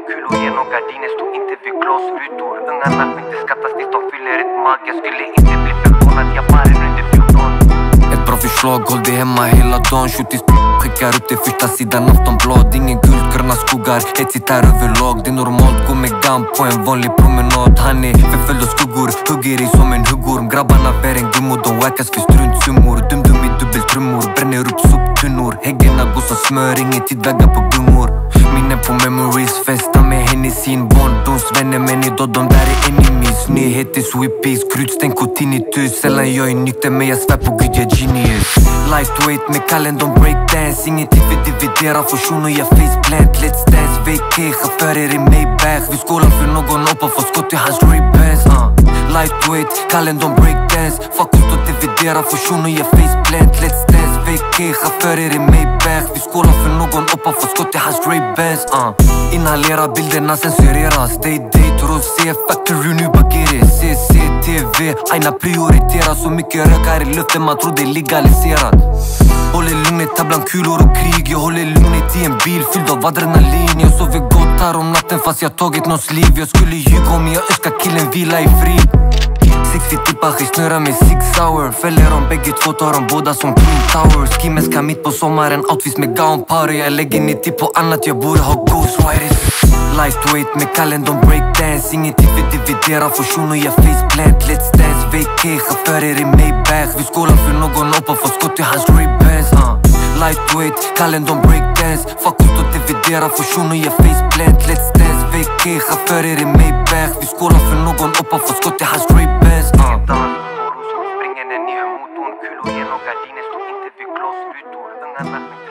kulor genom gardiner, stod inte vid glasrutor. Ungarna inte skattas tills de fyller ett mag. Jag skulle inte bli förvånad, jag bara rymde 14. Ett bra förslag, håll dig hemma hela dagen. Skjutis skickar upp till första sidan Aftonblad. Ingen guldgröna skogar, hetsigt här överlag. Det är normalt, gå med gam på en vanlig promenad. Han är förföljd av skuggor, hugger dig som en huggorm. Grabbarna bär en gummo, de wackas för struntsummor. Dum i dubbeltrummor, bränner upp soptunnor. Häggerna går som smör, ingen tid väga på gungor. Minnen på memories, festa med henne sin barndoms vänner. Men idag de där är enemies. Nyheter, sweepies, krutstänk och tinnitus. Sällan jag är nykter men jag svär på gud jag är genius. Lightweight med kalendern breakdance. Ingenting för dividera, för shuno jag faceplant. Let's dance, VK, chaufförer i Maybach. Vi skålar för någon hoppa, får skott i hans Ray-Bans. Lightweight, kalendern breakdance. Fuck oss då dividera, för shuno jag faceplant. Let's dance, VK, chaufförer i Maybach. Vi skålar för någon hoppa, får skott i hans Ray-Bans. Inhalera bilderna, censureras. Day, rosé, factory, nu bagere. CCTV, aina prioritera. Så mycket rökar i luften, man tror det är legaliserat. Håller lugnet här bland kulor och krig. Jag håller lugnet i en bil fylld av adrenalin. Jag sover gott här om natten fast jag tagit någons liv. Jag skulle ljuga om jag önskar killen vila i frid. 6 feet i Paris, snurrar med Sig Sauer. Fäller om bägge två, tar de båda som Twin Towers. Skimeska mitt på sommaren, outfits med gown powder. Jag lägger 90 på annat, jag borde ha ghostwriters. Lightweight med kalendern breakdance. Ingenting för dividera, för shuno jag faceplant. Let's dance, VK, chaufförer i Maybach. Vi skålar för någon hoppa, får skott i hans Ray-Bans. Lightweight, kalendern breakdance. Fuck oss då dividera, för shuno jag faceplant. Let's dance, VK, chaufförer i Maybach. Vi skålar för någon hoppa, får skott i hans Ray-Bans. Springer ner i motorn, kulor genom gardiner, stod inte vid glasrutor. Ungarna